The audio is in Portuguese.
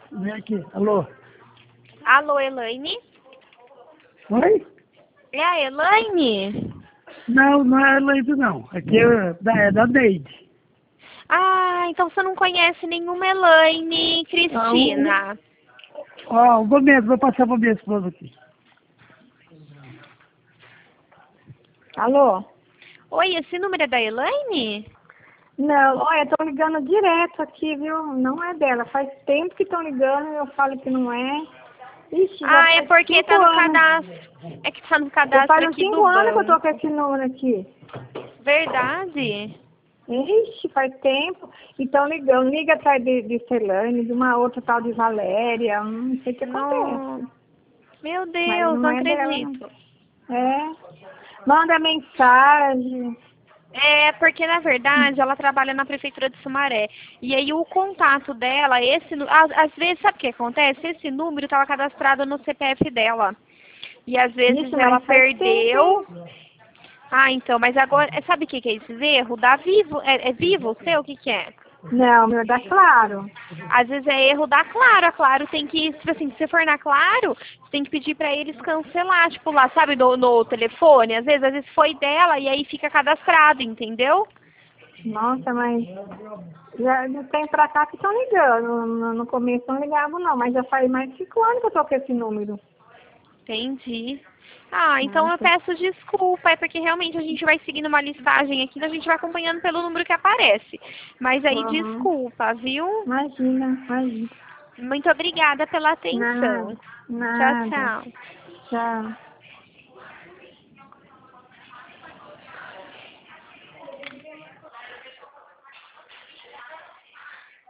Vem aqui. Alô? Alô, Elaine? Oi? É a Elaine? Não, não é Leite, não. Aqui é da Deide. Ah, então você não conhece nenhuma Elaine Ah, Cristina. Ó, um momento, vou passar para minha esposa aqui. Alô? Oi, esse número é da Elaine? Não, olha, estão ligando direto aqui, viu? Não é dela. Faz tempo que estão ligando e eu falo que não é. Ixi, já Ah, é faz porque 5 tá no anos. cadastro. É que tá no Já cadastro faz uns aqui 5 do anos que eu tô banco. com esse número aqui. Verdade? Ixi, faz tempo. E estão ligando. Liga atrás de Celane, de uma outra tal de Valéria. Não sei o que Não. acontece. Meu Mas Deus, não não é dela, não. acredito. É. Manda mensagem. É, porque na verdade ela trabalha na prefeitura de Sumaré. E aí o contato dela, às vezes, sabe o que acontece? Esse número estava cadastrado no CPF dela. E às vezes Isso, ela mas faz tempo, perdeu. hein? Ah, então, mas agora, sabe o que é esses erros? Dá vivo, é vivo o seu? O que que é? Não, meu, dá claro. Às vezes é erro da Claro. A Claro tem que, tipo assim, se você for na Claro, você tem que pedir pra eles cancelar, tipo lá, sabe, no telefone. Às vezes foi dela e aí fica cadastrado, entendeu? Nossa, mas já de tempo pra cá que estão ligando. No começo não ligavam não, mas já faz mais de 5 anos que eu tô com esse número. Entendi. Ah, então eu Nossa. peço desculpa, é porque realmente a gente vai seguindo uma listagem aqui, a gente vai acompanhando pelo número que aparece. Mas aí Uhum. desculpa, viu? Imagina, imagina. Muito obrigada pela Nada, atenção. Tchau, nada. tchau. Tchau.